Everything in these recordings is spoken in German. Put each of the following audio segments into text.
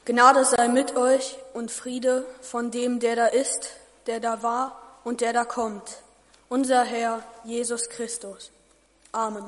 Gnade sei mit euch und Friede von dem, der da ist, der da war und der da kommt, unser Herr Jesus Christus. Amen.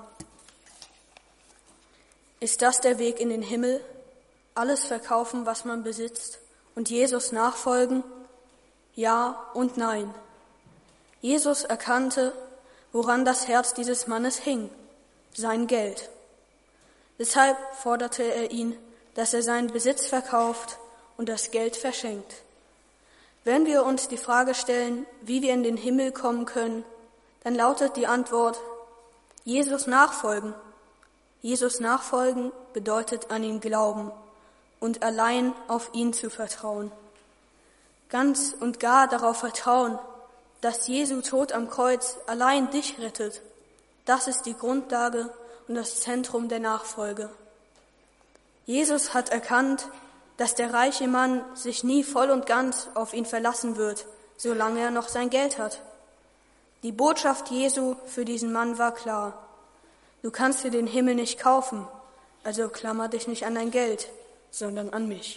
Ist das der Weg in den Himmel? Alles verkaufen, was man besitzt, und Jesus nachfolgen? Ja und nein. Jesus erkannte, woran das Herz dieses Mannes hing, sein Geld. Deshalb forderte er ihn, dass er seinen Besitz verkauft und das Geld verschenkt. Wenn wir uns die Frage stellen, wie wir in den Himmel kommen können, dann lautet die Antwort: Jesus nachfolgen. Jesus nachfolgen bedeutet an ihn glauben und allein auf ihn zu vertrauen. Ganz und gar darauf vertrauen, dass Jesu Tod am Kreuz allein dich rettet. Das ist die Grundlage und das Zentrum der Nachfolge. Jesus hat erkannt, dass der reiche Mann sich nie voll und ganz auf ihn verlassen wird, solange er noch sein Geld hat. Die Botschaft Jesu für diesen Mann war klar: Du kannst dir den Himmel nicht kaufen, also klammer dich nicht an dein Geld, sondern an mich.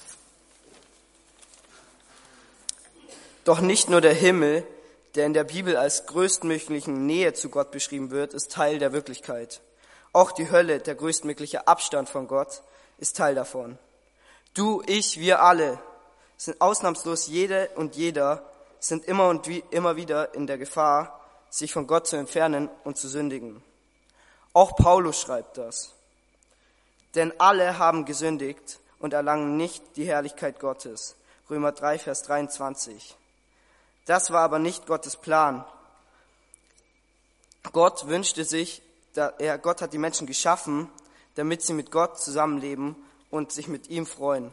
Doch nicht nur der Himmel, der in der Bibel als größtmöglichen Nähe zu Gott beschrieben wird, ist Teil der Wirklichkeit. Auch die Hölle, der größtmögliche Abstand von Gott, ist Teil davon. Du, ich, wir alle sind ausnahmslos, jede und jeder sind immer wieder in der Gefahr, sich von Gott zu entfernen und zu sündigen. Auch Paulus schreibt das. Denn alle haben gesündigt und erlangen nicht die Herrlichkeit Gottes. Römer 3, Vers 23. Das war aber nicht Gottes Plan. Gott hat die Menschen geschaffen, damit sie mit Gott zusammenleben und sich mit ihm freuen.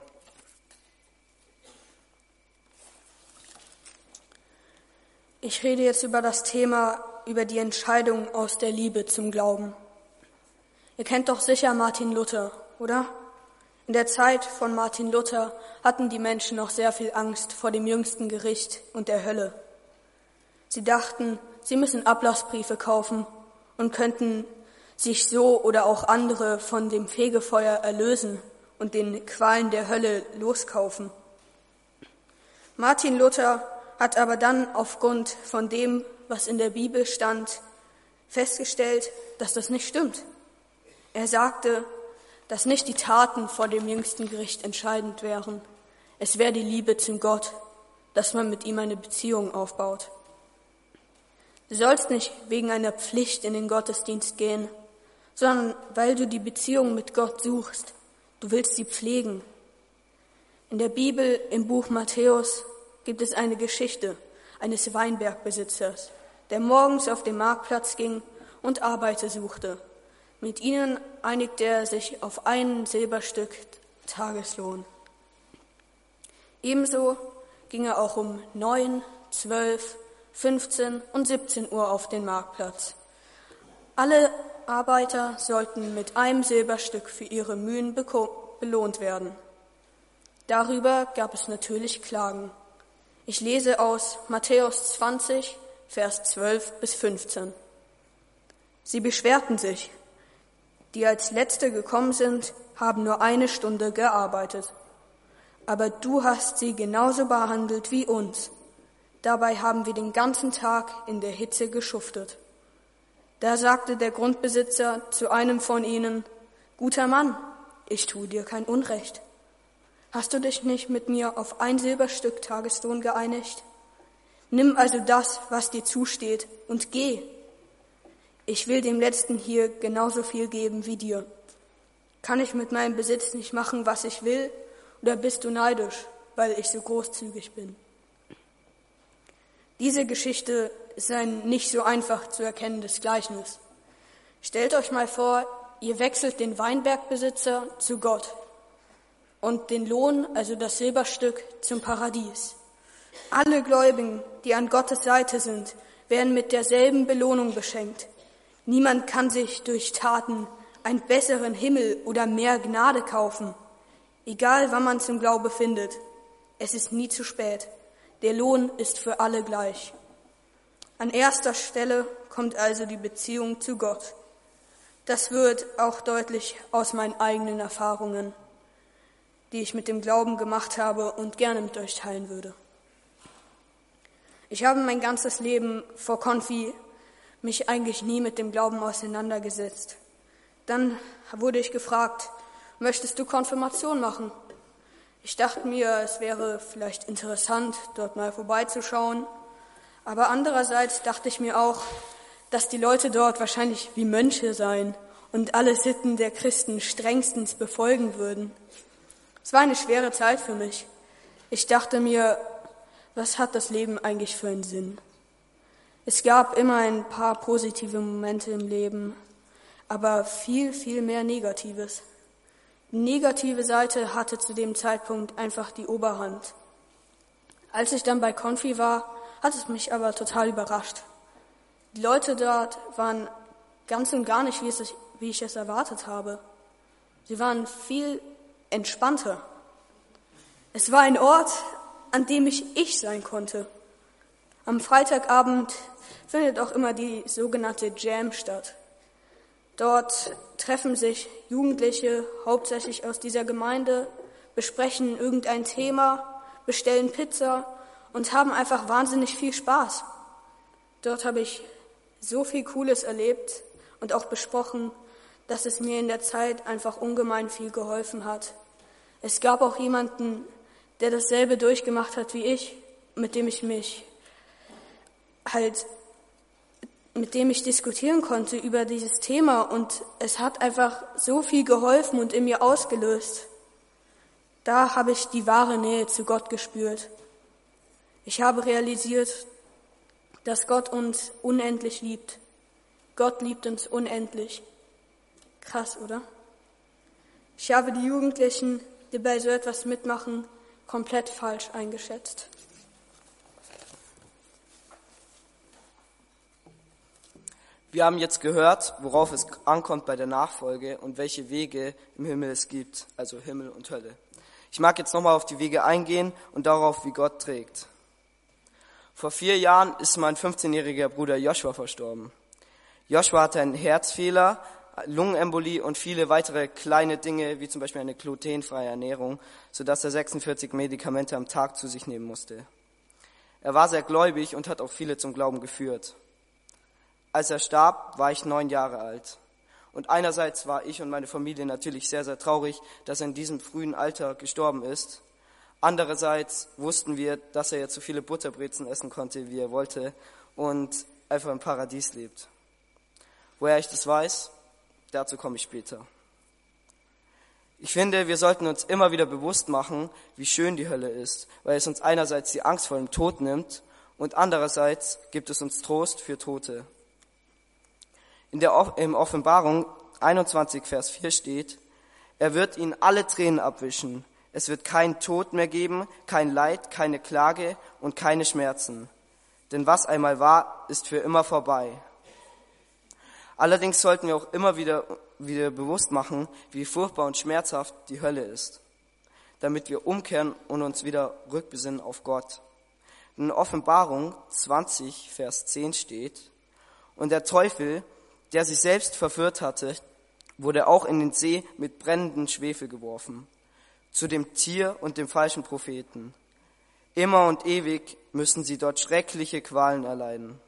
Ich rede jetzt über das Thema, über die Entscheidung aus der Liebe zum Glauben. Ihr kennt doch sicher Martin Luther, oder? In der Zeit von Martin Luther hatten die Menschen noch sehr viel Angst vor dem jüngsten Gericht und der Hölle. Sie dachten, sie müssen Ablassbriefe kaufen und könnten sich so oder auch andere von dem Fegefeuer erlösen und den Qualen der Hölle loskaufen. Martin Luther hat aber dann aufgrund von dem, was in der Bibel stand, festgestellt, dass das nicht stimmt. Er sagte, dass nicht die Taten vor dem jüngsten Gericht entscheidend wären. Es wäre die Liebe zum Gott, dass man mit ihm eine Beziehung aufbaut. Du sollst nicht wegen einer Pflicht in den Gottesdienst gehen, sondern weil du die Beziehung mit Gott suchst. Du willst sie pflegen. In der Bibel, im Buch Matthäus, gibt es eine Geschichte eines Weinbergbesitzers, der morgens auf den Marktplatz ging und Arbeiter suchte. Mit ihnen einigte er sich auf ein Silberstück Tageslohn. Ebenso ging er auch um 9, 12, 15 und 17 Uhr auf den Marktplatz. Alle Arbeiter sollten mit einem Silberstück für ihre Mühen belohnt werden. Darüber gab es natürlich Klagen. Ich lese aus Matthäus 20, Vers 12 bis 15. Sie beschwerten sich. Die als Letzte gekommen sind, haben nur 1 Stunde gearbeitet. Aber du hast sie genauso behandelt wie uns. Dabei haben wir den ganzen Tag in der Hitze geschuftet. Da sagte der Grundbesitzer zu einem von ihnen: Guter Mann, ich tue dir kein Unrecht. Hast du dich nicht mit mir auf ein Silberstück Tageslohn geeinigt? Nimm also das, was dir zusteht, und geh. Ich will dem Letzten hier genauso viel geben wie dir. Kann ich mit meinem Besitz nicht machen, was ich will, oder bist du neidisch, weil ich so großzügig bin? Diese Geschichte ist ein nicht so einfach zu erkennendes Gleichnis. Stellt euch mal vor, ihr wechselt den Weinbergbesitzer zu Gott und den Lohn, also das Silberstück, zum Paradies. Alle Gläubigen, die an Gottes Seite sind, werden mit derselben Belohnung beschenkt. Niemand kann sich durch Taten einen besseren Himmel oder mehr Gnade kaufen. Egal, wann man zum Glaube findet, es ist nie zu spät. Der Lohn ist für alle gleich. An erster Stelle kommt also die Beziehung zu Gott. Das wird auch deutlich aus meinen eigenen Erfahrungen. die ich mit dem Glauben gemacht habe und gerne mit euch teilen würde. Ich habe mein ganzes Leben vor Konfi mich eigentlich nie mit dem Glauben auseinandergesetzt. Dann wurde ich gefragt, möchtest du Konfirmation machen? Ich dachte mir, es wäre vielleicht interessant, dort mal vorbeizuschauen. Aber andererseits dachte ich mir auch, dass die Leute dort wahrscheinlich wie Mönche seien und alle Sitten der Christen strengstens befolgen würden. Es war eine schwere Zeit für mich. Ich dachte mir, was hat das Leben eigentlich für einen Sinn? Es gab immer ein paar positive Momente im Leben, aber viel, viel mehr Negatives. Die negative Seite hatte zu dem Zeitpunkt einfach die Oberhand. Als ich dann bei Konfi war, hat es mich aber total überrascht. Die Leute dort waren ganz und gar nicht, wie ich es erwartet habe. Sie waren viel entspannter. Es war ein Ort, an dem ich sein konnte. Am Freitagabend findet auch immer die sogenannte Jam statt. Dort treffen sich Jugendliche, hauptsächlich aus dieser Gemeinde, besprechen irgendein Thema, bestellen Pizza und haben einfach wahnsinnig viel Spaß. Dort habe ich so viel Cooles erlebt und auch besprochen, dass es mir in der Zeit einfach ungemein viel geholfen hat. Es gab auch jemanden, der dasselbe durchgemacht hat wie ich, mit dem ich diskutieren konnte über dieses Thema, und es hat einfach so viel geholfen und in mir ausgelöst. Da habe ich die wahre Nähe zu Gott gespürt. Ich habe realisiert, dass Gott uns unendlich liebt. Gott liebt uns unendlich. Krass, oder? Ich habe die Jugendlichen, die bei so etwas mitmachen, komplett falsch eingeschätzt. Wir haben jetzt gehört, worauf es ankommt bei der Nachfolge und welche Wege im Himmel es gibt, also Himmel und Hölle. Ich mag jetzt nochmal auf die Wege eingehen und darauf, wie Gott trägt. Vor 4 Jahren ist mein 15-jähriger Bruder Joshua verstorben. Joshua hatte einen Herzfehler, Lungenembolie und viele weitere kleine Dinge, wie zum Beispiel eine glutenfreie Ernährung, sodass er 46 Medikamente am Tag zu sich nehmen musste. Er war sehr gläubig und hat auch viele zum Glauben geführt. Als er starb, war ich 9 Jahre alt. Und einerseits war ich und meine Familie natürlich sehr, sehr traurig, dass er in diesem frühen Alter gestorben ist. Andererseits wussten wir, dass er jetzt so viele Butterbrezen essen konnte, wie er wollte, und einfach im Paradies lebt. Woher ich das weiß, dazu komme ich später. Ich finde, wir sollten uns immer wieder bewusst machen, wie schön die Hölle ist, weil es uns einerseits die Angst vor dem Tod nimmt und andererseits gibt es uns Trost für Tote. In Offenbarung 21, Vers 4 steht, er wird ihnen alle Tränen abwischen. Es wird keinen Tod mehr geben, kein Leid, keine Klage und keine Schmerzen. Denn was einmal war, ist für immer vorbei. Allerdings sollten wir auch immer wieder bewusst machen, wie furchtbar und schmerzhaft die Hölle ist, damit wir umkehren und uns wieder rückbesinnen auf Gott. In Offenbarung 20, Vers 10 steht, und der Teufel, der sich selbst verführt hatte, wurde auch in den See mit brennendem Schwefel geworfen, zu dem Tier und dem falschen Propheten. Immer und ewig müssen sie dort schreckliche Qualen erleiden.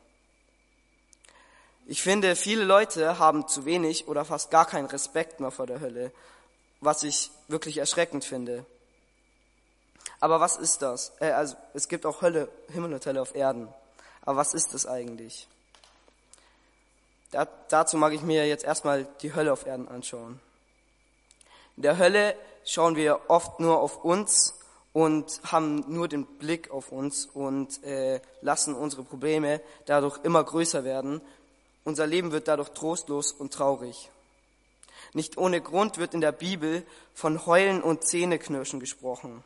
Ich finde, viele Leute haben zu wenig oder fast gar keinen Respekt mehr vor der Hölle, was ich wirklich erschreckend finde. Aber was ist das? Also es gibt auch Hölle, Himmel und Hölle auf Erden. Aber was ist das eigentlich? Dazu mag ich mir jetzt erstmal die Hölle auf Erden anschauen. In der Hölle schauen wir oft nur auf uns und haben nur den Blick auf uns und lassen unsere Probleme dadurch immer größer werden. Unser Leben wird dadurch trostlos und traurig. Nicht ohne Grund wird in der Bibel von Heulen und Zähneknirschen gesprochen.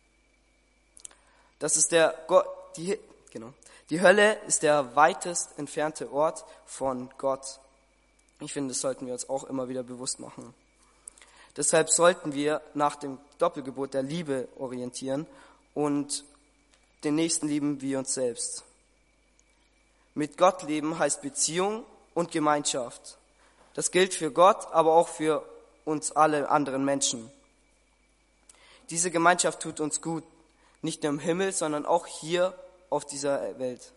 Die Hölle ist der weitest entfernte Ort von Gott. Ich finde, das sollten wir uns auch immer wieder bewusst machen. Deshalb sollten wir nach dem Doppelgebot der Liebe orientieren und den Nächsten lieben wie uns selbst. Mit Gott leben heißt Beziehung und Gemeinschaft. Das gilt für Gott, aber auch für uns alle anderen Menschen. Diese Gemeinschaft tut uns gut, nicht nur im Himmel, sondern auch hier auf dieser Welt.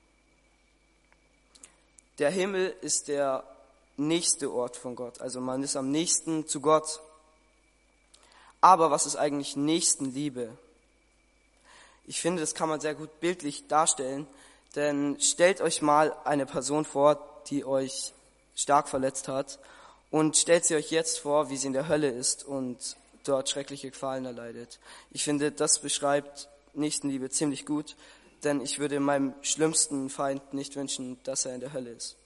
Der Himmel ist der nächste Ort von Gott, also man ist am nächsten zu Gott. Aber was ist eigentlich Nächstenliebe? Ich finde, das kann man sehr gut bildlich darstellen, denn stellt euch mal eine Person vor, die euch stark verletzt hat, und stellt sie euch jetzt vor, wie sie in der Hölle ist und dort schreckliche Qualen erleidet. Ich finde, das beschreibt Nächstenliebe ziemlich gut, denn ich würde meinem schlimmsten Feind nicht wünschen, dass er in der Hölle ist.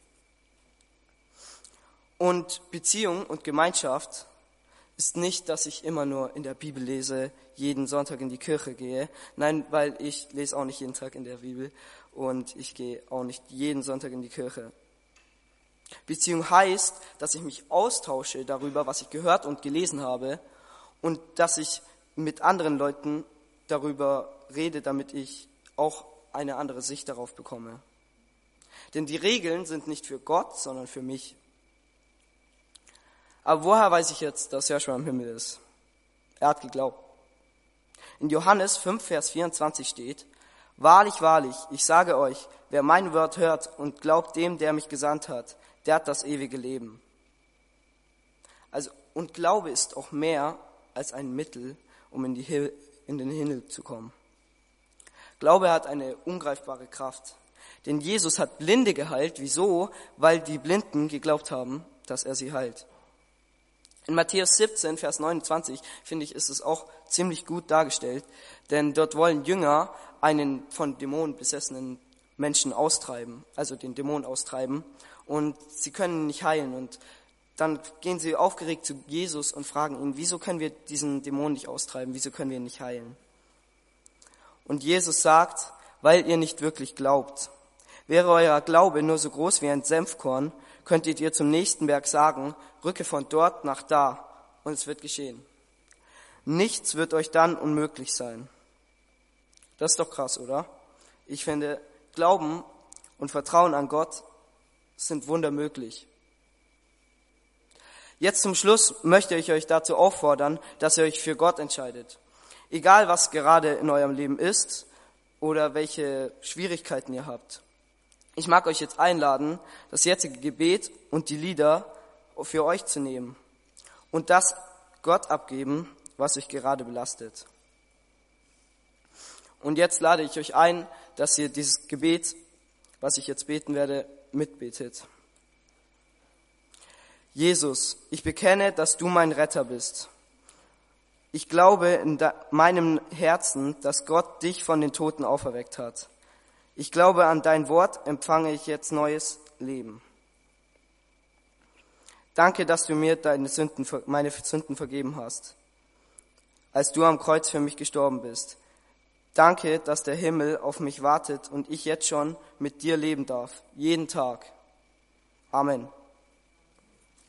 Und Beziehung und Gemeinschaft ist nicht, dass ich immer nur in der Bibel lese, jeden Sonntag in die Kirche gehe. Nein, weil ich lese auch nicht jeden Tag in der Bibel und ich gehe auch nicht jeden Sonntag in die Kirche. Beziehung heißt, dass ich mich austausche darüber, was ich gehört und gelesen habe und dass ich mit anderen Leuten darüber rede, damit ich auch eine andere Sicht darauf bekomme. Denn die Regeln sind nicht für Gott, sondern für mich. Aber woher weiß ich jetzt, dass Joshua im Himmel ist? Er hat geglaubt. In Johannes 5, Vers 24 steht: Wahrlich, wahrlich, ich sage euch, wer mein Wort hört und glaubt dem, der mich gesandt hat, der hat das ewige Leben. Also, und Glaube ist auch mehr als ein Mittel, um in den Himmel zu kommen. Glaube hat eine ungreifbare Kraft. Denn Jesus hat Blinde geheilt. Wieso? Weil die Blinden geglaubt haben, dass er sie heilt. In Matthäus 17, Vers 29, finde ich, ist es auch ziemlich gut dargestellt, denn dort wollen Jünger einen von Dämonen besessenen Menschen austreiben, also den Dämon austreiben, und sie können ihn nicht heilen. Und dann gehen sie aufgeregt zu Jesus und fragen ihn, wieso können wir diesen Dämon nicht austreiben, wieso können wir ihn nicht heilen? Und Jesus sagt, weil ihr nicht wirklich glaubt. Wäre euer Glaube nur so groß wie ein Senfkorn, könntet ihr zum nächsten Berg sagen, rücke von dort nach da, und es wird geschehen. Nichts wird euch dann unmöglich sein. Das ist doch krass, oder? Ich finde, Glauben und Vertrauen an Gott sind wundermöglich. Jetzt zum Schluss möchte ich euch dazu auffordern, dass ihr euch für Gott entscheidet. Egal, was gerade in eurem Leben ist oder welche Schwierigkeiten ihr habt. Ich mag euch jetzt einladen, das jetzige Gebet und die Lieder für euch zu nehmen und das Gott abgeben, was euch gerade belastet. Und jetzt lade ich euch ein, dass ihr dieses Gebet, was ich jetzt beten werde, mitbetet. Jesus, ich bekenne, dass du mein Retter bist. Ich glaube in meinem Herzen, dass Gott dich von den Toten auferweckt hat. Ich glaube, an dein Wort empfange ich jetzt neues Leben. Danke, dass du mir meine Sünden vergeben hast, als du am Kreuz für mich gestorben bist. Danke, dass der Himmel auf mich wartet und ich jetzt schon mit dir leben darf, jeden Tag. Amen.